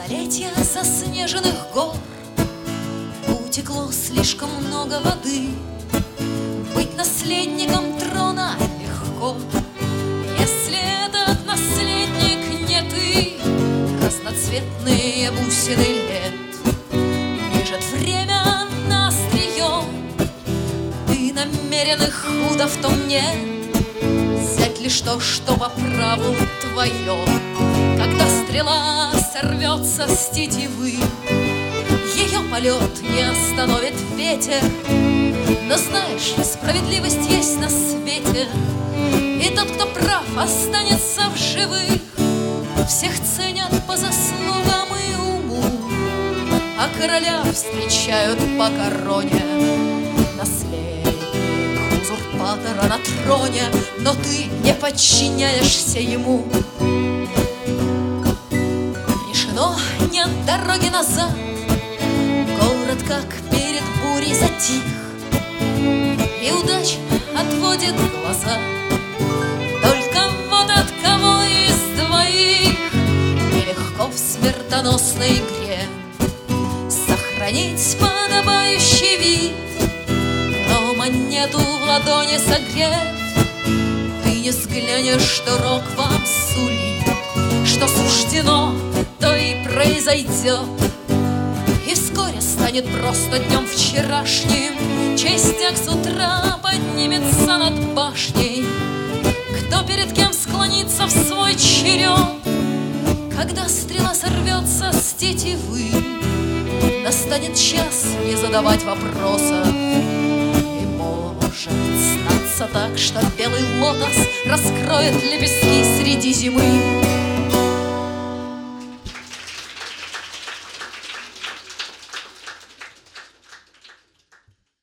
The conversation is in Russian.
Столетия заснеженных гор, утекло слишком много воды. Быть наследником трона легко, если этот наследник не ты. Разноцветные бусины лет лежит время на острие. Ты намеренных худо в том нет, взять лишь то, что по праву твое. Когда стрела сорвется с тетивы, ее полет не остановит ветер. Но знаешь, справедливость есть на свете, и тот, кто прав, останется в живых. Всех ценят по заслугам и уму, а короля встречают по короне. Наследник узурпатора на троне, но ты не подчиняешься ему. Решено, нет дороги назад, город как перед бурей затих, и удача отводит глаза. Только вот от кого из двоих нелегко в смертоносной игре сохранить подобающий вид. Но монету в ладони согрев, ты не взглянешь, что рок вам сулит. Что суждено, то и произойдет, и вскоре станет просто днем вчерашним. Честь тех с утра поднимется над башней. Кто перед кем склонится в свой черед? Когда стрела сорвется с тетивы, настанет час не задавать вопроса. И может статься так, что белый лотос раскроет лепестки среди зимы.